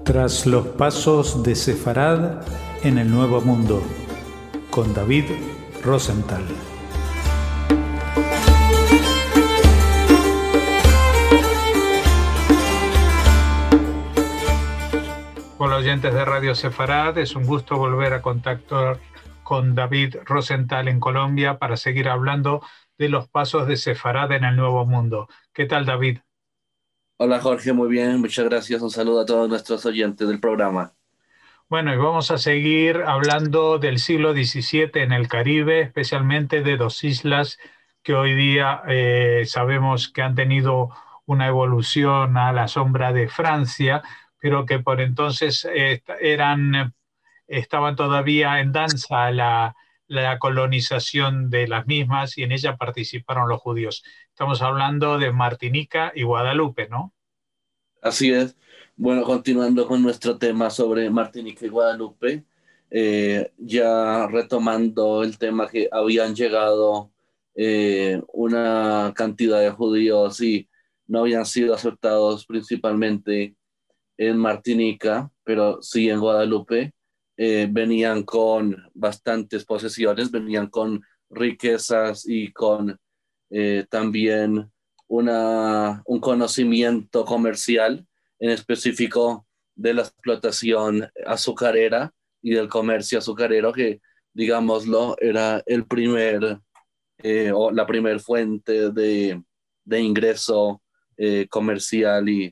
Tras los pasos de Sefarad en el Nuevo Mundo, con David Rosenthal. Hola oyentes de Radio Sefarad, es un gusto volver a contactar con David Rosenthal en Colombia para seguir hablando de los pasos de Sefarad en el Nuevo Mundo. ¿Qué tal, David? Hola Jorge, muy bien, muchas gracias. Un saludo a todos nuestros oyentes del programa. Bueno, y vamos a seguir hablando del siglo XVII en el Caribe, especialmente de dos islas que hoy día sabemos que han tenido una evolución a la sombra de Francia, pero que por entonces estaban todavía en danza la colonización de las mismas y en ella participaron los judíos. Estamos hablando de Martinica y Guadalupe, ¿no? Así es. Bueno, continuando con nuestro tema sobre Martinica y Guadalupe, ya retomando el tema que habían llegado una cantidad de judíos y no habían sido aceptados principalmente en Martinica, pero sí en Guadalupe. Venían con bastantes posesiones, venían con riquezas y con también un conocimiento comercial, en específico de la explotación azucarera y del comercio azucarero, que, digámoslo, era el primer o la primer fuente de ingreso comercial y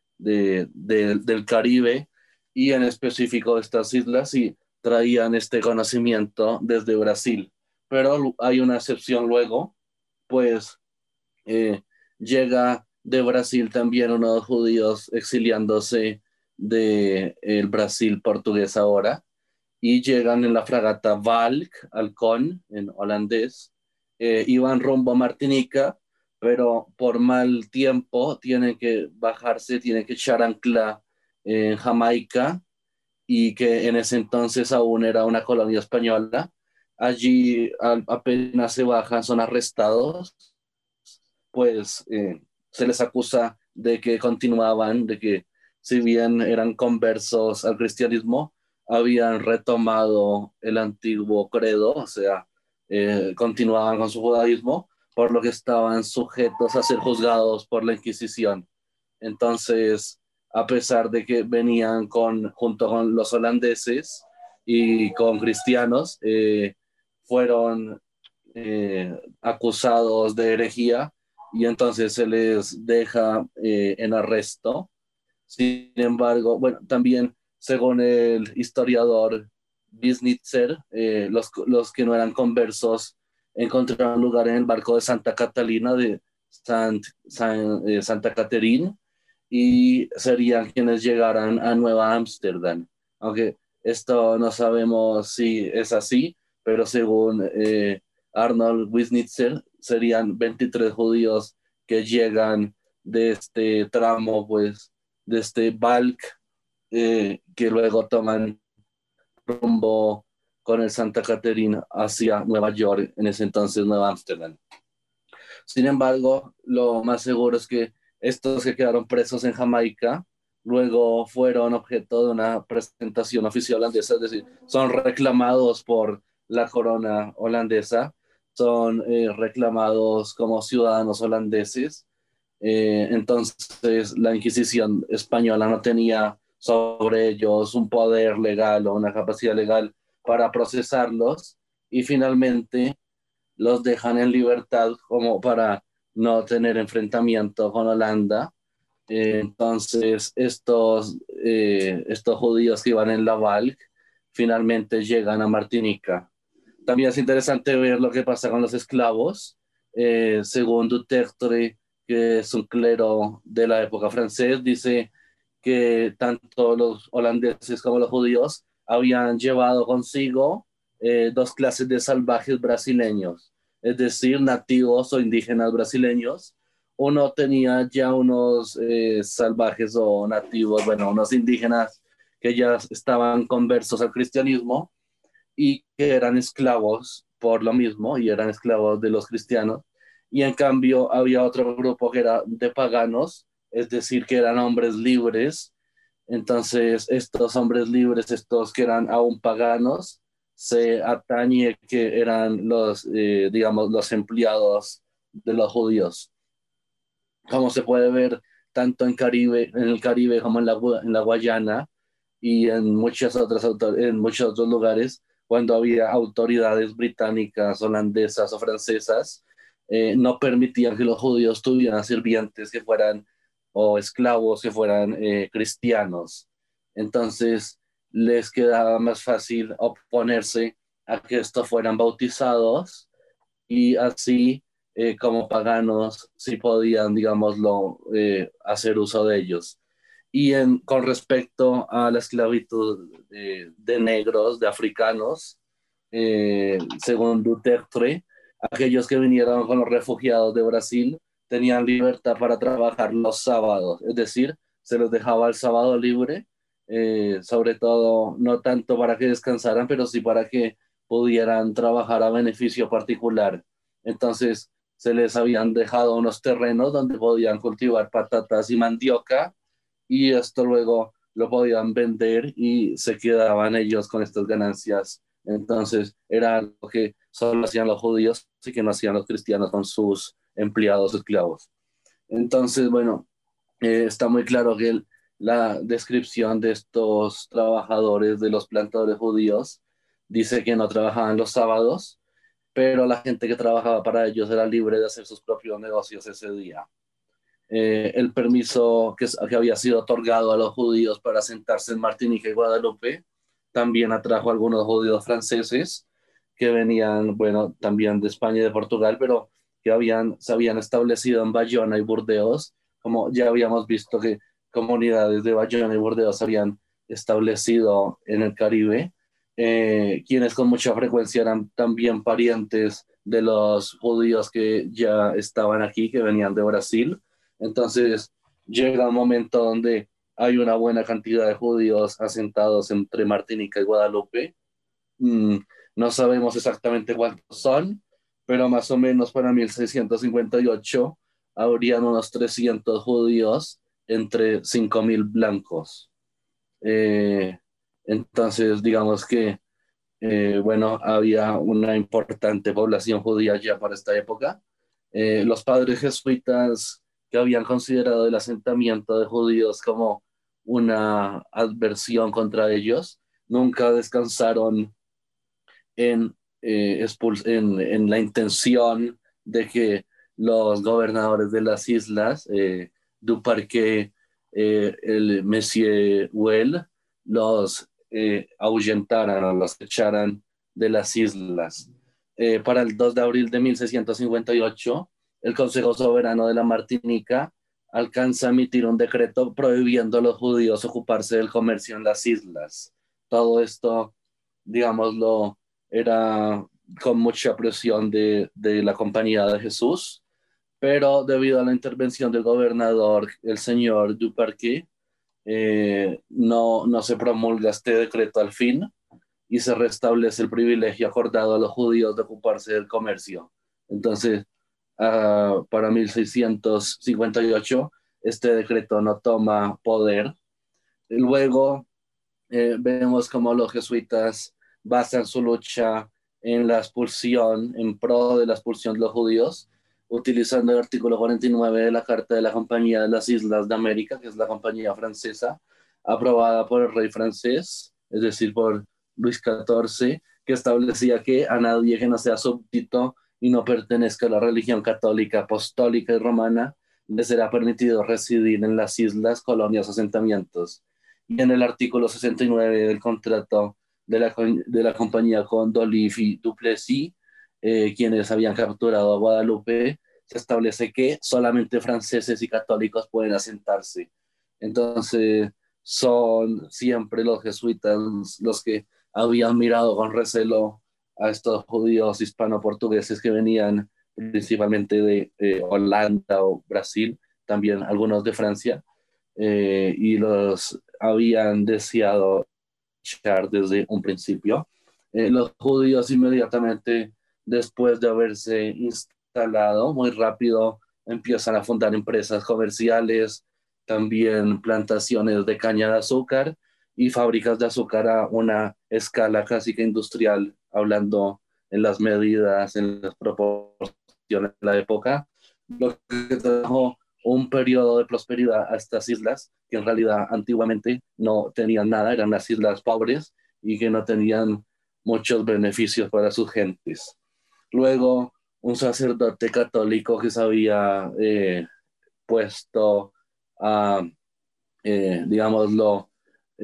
del Caribe, y en específico de estas islas, y traían este conocimiento desde Brasil. Pero hay una excepción luego, pues eh, llega de Brasil también unos judíos exiliándose de el Brasil portugués ahora, y llegan en la fragata Valk, Halcón, en holandés, iban rumbo a Martinica, pero por mal tiempo tienen que bajarse, tienen que echar ancla en Jamaica, y que en ese entonces aún era una colonia española. Allí apenas se bajan, son arrestados, pues se les acusa de que continuaban, de que si bien eran conversos al cristianismo, habían retomado el antiguo credo, o sea, continuaban con su judaísmo, por lo que estaban sujetos a ser juzgados por la Inquisición. Entonces, a pesar de que venían junto con los holandeses y con cristianos, fueron acusados de herejía, y entonces se les deja en arresto. Sin embargo, bueno, también según el historiador Wisnitzer, los que no eran conversos encontraron lugar en el barco de Santa Catalina de Santa Caterina, y serían quienes llegaran a Nueva Ámsterdam. Aunque esto no sabemos si es así, pero según Arnold Wisnitzer, serían 23 judíos que llegan de este tramo, pues, de este Balk, que luego toman rumbo con el Santa Caterina hacia Nueva York, en ese entonces Nueva Ámsterdam. Sin embargo, lo más seguro es que estos que quedaron presos en Jamaica luego fueron objeto de una presentación oficial holandesa, es decir, son reclamados por la corona holandesa, son reclamados como ciudadanos holandeses. Entonces la Inquisición española no tenía sobre ellos un poder legal o una capacidad legal para procesarlos, y finalmente los dejan en libertad como para no tener enfrentamiento con Holanda. Entonces estos judíos que iban en la Valk finalmente llegan a Martinica. También es interesante ver lo que pasa con los esclavos. Según Dutertre, que es un clero de la época francés, dice que tanto los holandeses como los judíos habían llevado consigo dos clases de salvajes brasileños, es decir, nativos o indígenas brasileños. Uno tenía ya unos salvajes o nativos, bueno, unos indígenas que ya estaban conversos al cristianismo y que eran esclavos por lo mismo, y eran esclavos de los cristianos. Y en cambio había otro grupo que era de paganos, es decir, que eran hombres libres, Entonces, estos hombres libres, estos que eran aún paganos, se atañe que eran digamos, los empleados de los judíos. Como se puede ver tanto en el Caribe como en la Guayana y en en muchos otros lugares, cuando había autoridades británicas, holandesas o francesas, no permitían que los judíos tuvieran sirvientes que fueran o esclavos que fueran cristianos. Entonces les quedaba más fácil oponerse a que estos fueran bautizados y así como paganos sí podían, digámoslo, hacer uso de ellos. Con respecto a la esclavitud de negros, de africanos, según Duterte, aquellos que vinieron con los refugiados de Brasil tenían libertad para trabajar los sábados, es decir, se los dejaba el sábado libre, sobre todo no tanto para que descansaran, pero sí para que pudieran trabajar a beneficio particular. Entonces, se les habían dejado unos terrenos donde podían cultivar patatas y mandioca y esto luego lo podían vender y se quedaban ellos con estas ganancias. Entonces era algo que solo hacían los judíos y que no hacían los cristianos con sus empleados esclavos. Entonces, bueno, está muy claro que la descripción de estos trabajadores, de los plantadores judíos, dice que no trabajaban los sábados, pero la gente que trabajaba para ellos era libre de hacer sus propios negocios ese día. El permiso que había sido otorgado a los judíos para asentarse en Martinica y Guadalupe también atrajo a algunos judíos franceses que venían, bueno, también de España y de Portugal, pero que se habían establecido en Bayona y Burdeos, como ya habíamos visto que comunidades de Bayona y Burdeos habían establecido en el Caribe, quienes con mucha frecuencia eran también parientes de los judíos que ya estaban aquí, que venían de Brasil. Entonces llega un momento donde hay una buena cantidad de judíos asentados entre Martinica y Guadalupe. Mm, no sabemos exactamente cuántos son, pero más o menos para 1658 habrían unos 300 judíos entre 5.000 blancos. Eh, entonces, digamos que, bueno, había una importante población judía ya para esta época. Los padres jesuitas que habían considerado el asentamiento de judíos como una adversión contra ellos, nunca descansaron en la intención de que los gobernadores de las islas, Duparquet, el Monsieur Well, los ahuyentaran o los echaran de las islas. Para el 2 de abril de 1658, el Consejo Soberano de la Martinica alcanza a emitir un decreto prohibiendo a los judíos ocuparse del comercio en las islas. Todo esto, digámoslo, era con mucha presión de la Compañía de Jesús, pero debido a la intervención del gobernador, el señor Duparquet, no se promulga este decreto al fin y se restablece el privilegio acordado a los judíos de ocuparse del comercio. Entonces, para 1658, este decreto no toma poder. Luego, vemos como los jesuitas basan su lucha en la expulsión, en pro de la expulsión de los judíos, utilizando el artículo 49 de la Carta de la Compañía de las Islas de América, que es la compañía francesa, aprobada por el rey francés, es decir, por Luis XIV, que establecía que a nadie que no sea súbdito y no pertenezca a la religión católica, apostólica y romana, le será permitido residir en las islas, colonias, asentamientos. Y en el artículo 69 del contrato de la compañía con Doliff y Duplessis, quienes habían capturado a Guadalupe, se establece que solamente franceses y católicos pueden asentarse. Entonces, son siempre los jesuitas los que habían mirado con recelo a estos judíos hispano-portugueses que venían principalmente de Holanda o Brasil, también algunos de Francia, y los habían deseado echar desde un principio. Los judíos inmediatamente después de haberse instalado, muy rápido empiezan a fundar empresas comerciales, también plantaciones de caña de azúcar y fábricas de azúcar a una escala casi que industrial, hablando en las medidas, en las proporciones de la época, lo que trajo un periodo de prosperidad a estas islas, que en realidad antiguamente no tenían nada, eran las islas pobres y que no tenían muchos beneficios para sus gentes. Luego, un sacerdote católico que se había puesto a, digámoslo,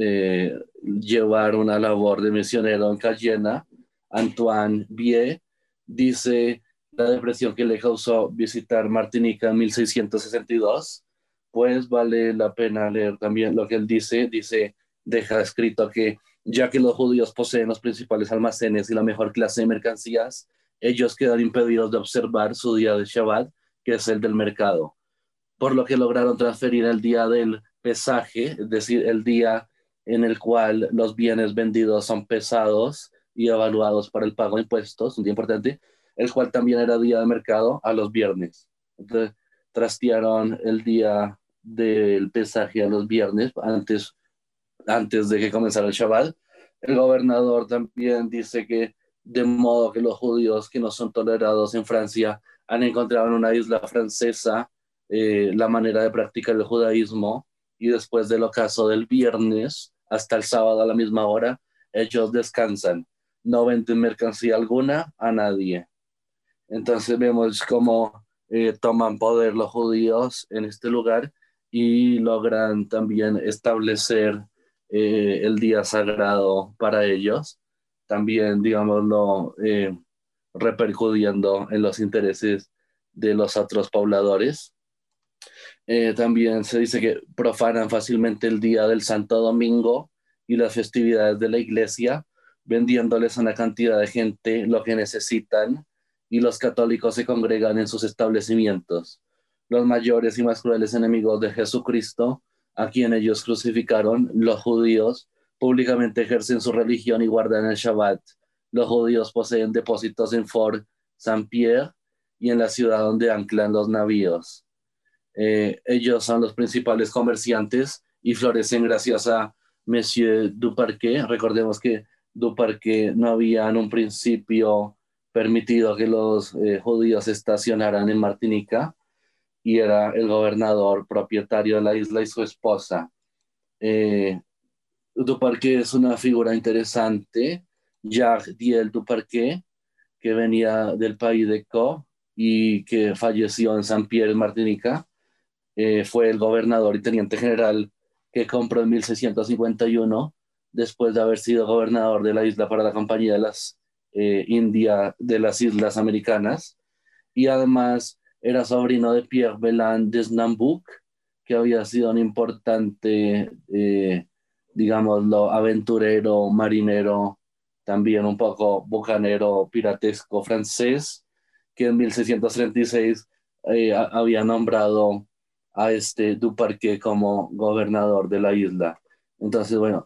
llevar una labor de misionero en Cayena, Antoine Vie, dice la depresión que le causó visitar Martinica en 1662, pues vale la pena leer también lo que él dice. Dice, deja escrito que ya que los judíos poseen los principales almacenes y la mejor clase de mercancías, ellos quedan impedidos de observar su día de Shabbat, que es el del mercado, por lo que lograron transferir el día del pesaje, es decir, el día en el cual los bienes vendidos son pesados y evaluados para el pago de impuestos, un día importante, el cual también era día de mercado, a los viernes. Entonces, trastearon el día del pesaje a los viernes, antes de que comenzara el Shabbat. El gobernador también dice que de modo que los judíos que no son tolerados en Francia han encontrado en una isla francesa la manera de practicar el judaísmo, y después del ocaso del viernes hasta el sábado a la misma hora, ellos descansan, no venden mercancía alguna a nadie. Entonces vemos cómo toman poder los judíos en este lugar y logran también establecer el día sagrado para ellos, también, digámoslo, repercutiendo en los intereses de los otros pobladores. También se dice que profanan fácilmente el día del Santo Domingo y las festividades de la iglesia, vendiéndoles a una cantidad de gente lo que necesitan, y los católicos se congregan en sus establecimientos. Los mayores y más crueles enemigos de Jesucristo, a quien ellos crucificaron, los judíos, públicamente ejercen su religión y guardan el Shabbat. Los judíos poseen depósitos en Fort Saint-Pierre y en la ciudad donde anclan los navíos. Ellos son los principales comerciantes y florecen gracias a Monsieur Duparquet. Recordemos que Duparquet no había en un principio permitido que los judíos estacionaran en Martinica, y era el gobernador propietario de la isla y su esposa. Duparquet es una figura interesante, Jacques Diel Duparquet, que venía del país de Caux y que falleció en Saint-Pierre, Martinica. Fue el gobernador y teniente general que compró en 1651, después de haber sido gobernador de la isla para la Compañía de las de las Islas Americanas, y además era sobrino de Pierre Belin de Snambuc, que había sido un importante, digámoslo, aventurero, marinero, también un poco bucanero, piratesco francés, que en 1636 había nombrado a este Duparquet como gobernador de la isla. Entonces, bueno,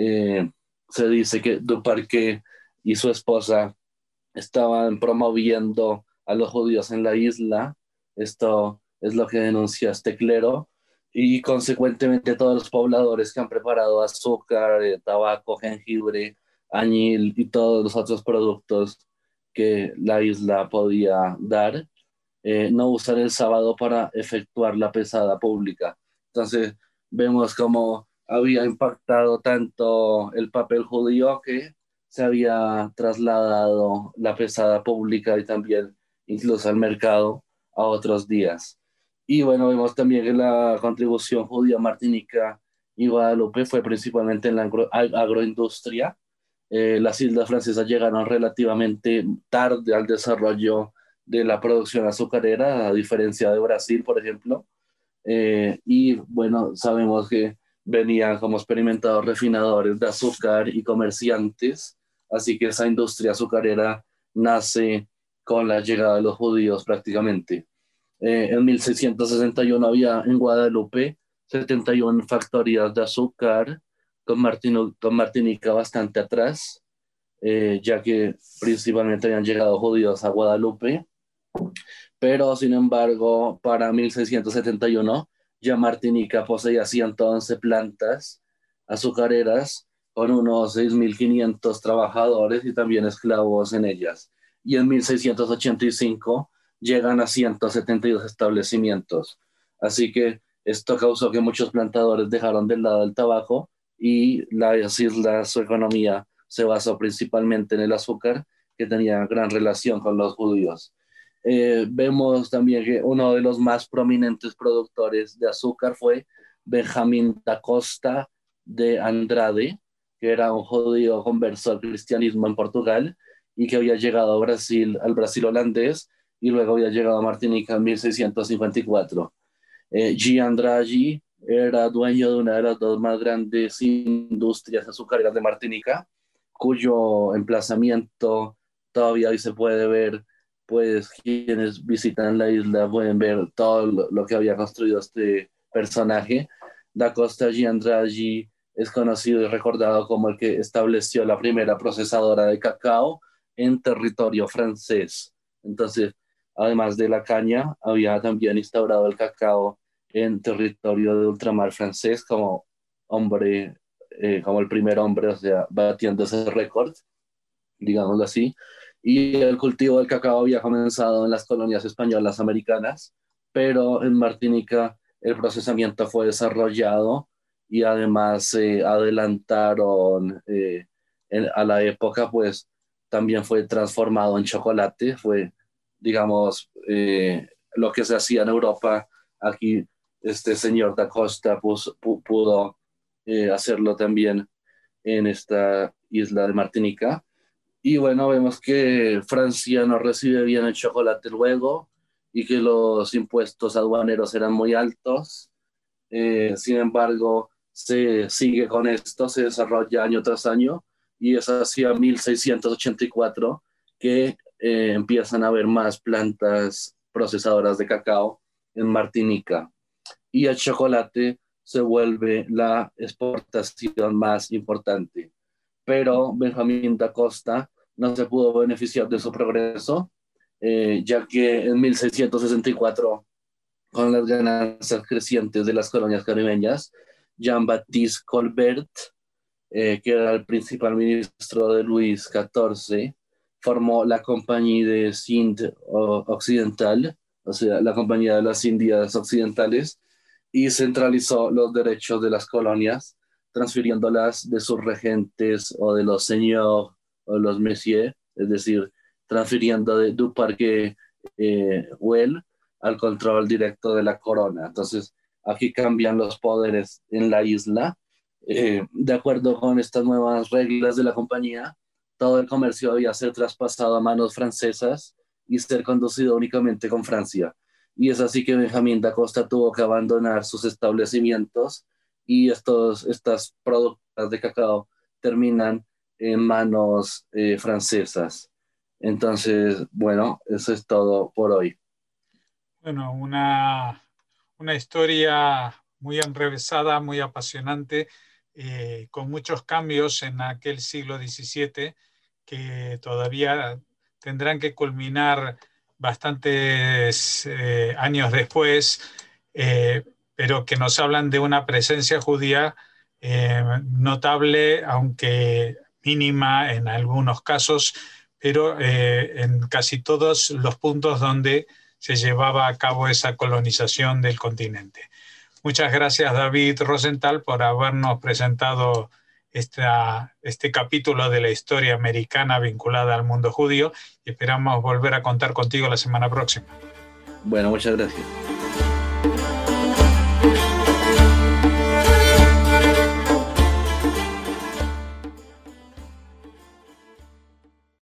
se dice que Duparquet y su esposa estaban promoviendo a los judíos en la isla. Esto es lo que denuncia este clero, y consecuentemente todos los pobladores que han preparado azúcar, tabaco, jengibre, añil y todos los otros productos que la isla podía dar, no usar el sábado para efectuar la pesada pública. Entonces vemos cómo había impactado tanto el papel judío que se había trasladado la pesada pública y también incluso al mercado a otros días. Y bueno, vemos también que la contribución judía Martinica y Guadalupe fue principalmente en la agroindustria. Las islas francesas llegaron relativamente tarde al desarrollo de la producción azucarera, a diferencia de Brasil, por ejemplo. Y bueno, sabemos que venían como experimentados refinadores de azúcar y comerciantes, así que esa industria azucarera nace con la llegada de los judíos prácticamente. En 1661 había en Guadalupe 71 factorías de azúcar, con Martinica bastante atrás, ya que principalmente habían llegado judíos a Guadalupe. Pero sin embargo, para 1671 Ya Martinica poseía 111 plantas azucareras con unos 6.500 trabajadores y también esclavos en ellas. Y en 1685 llegan a 172 establecimientos. Así que esto causó que muchos plantadores dejaron de lado el tabaco y las islas, su economía se basó principalmente en el azúcar, que tenía gran relación con los judíos. Vemos también que uno de los más prominentes productores de azúcar fue Benjamín da Costa de Andrade, que era un judío converso al cristianismo en Portugal y que había llegado a Brasil, al Brasil holandés, y luego había llegado a Martinica en 1654. G. Andrade era dueño de una de las dos más grandes industrias azucareras de Martinica, cuyo emplazamiento todavía hoy se puede ver. Pues quienes visitan la isla pueden ver todo lo que había construido este personaje. Da Costa G. Andrade es conocido y recordado como el que estableció la primera procesadora de cacao en territorio francés. Entonces, además de la caña, había también instaurado el cacao en territorio de ultramar francés como hombre, como el primer hombre, o sea, batiendo ese récord, digámoslo así. Y el cultivo del cacao había comenzado en las colonias españolas americanas, pero en Martinica el procesamiento fue desarrollado y además se adelantaron a la época, pues también fue transformado en chocolate, fue, digamos, lo que se hacía en Europa, aquí este señor da Costa pudo hacerlo también en esta isla de Martinica. Y bueno, vemos que Francia no recibe bien el chocolate luego y que los impuestos aduaneros eran muy altos. Sin embargo, se sigue con esto, se desarrolla año tras año y es hacia 1684 que empiezan a haber más plantas procesadoras de cacao en Martinica y el chocolate se vuelve la exportación más importante. Pero Benjamín da Costa no se pudo beneficiar de su progreso, ya que en 1664, con las ganancias crecientes de las colonias caribeñas, Jean-Baptiste Colbert, que era el principal ministro de Luis XIV, formó la Compañía de Sind Occidental, o sea, la Compañía de las Indias Occidentales, y centralizó los derechos de las colonias, transfiriéndolas de sus regentes o de los señores o los messieurs, es decir, transfiriendo de du parquet Güell al control directo de la corona. Entonces, aquí cambian los poderes en la isla. De acuerdo con estas nuevas reglas de la compañía, todo el comercio debía ser traspasado a manos francesas y ser conducido únicamente con Francia. Y es así que Benjamín da Costa tuvo que abandonar sus establecimientos y estas productas de cacao terminan en manos francesas. Entonces, bueno, eso es todo por hoy. Bueno, una historia muy enrevesada, muy apasionante, con muchos cambios en aquel siglo XVII que todavía tendrán que culminar bastantes años después, pero que nos hablan de una presencia judía notable, aunque mínima en algunos casos, pero en casi todos los puntos donde se llevaba a cabo esa colonización del continente. Muchas gracias, David Rosenthal, por habernos presentado este capítulo de la historia americana vinculada al mundo judío y esperamos volver a contar contigo la semana próxima. Bueno, muchas gracias.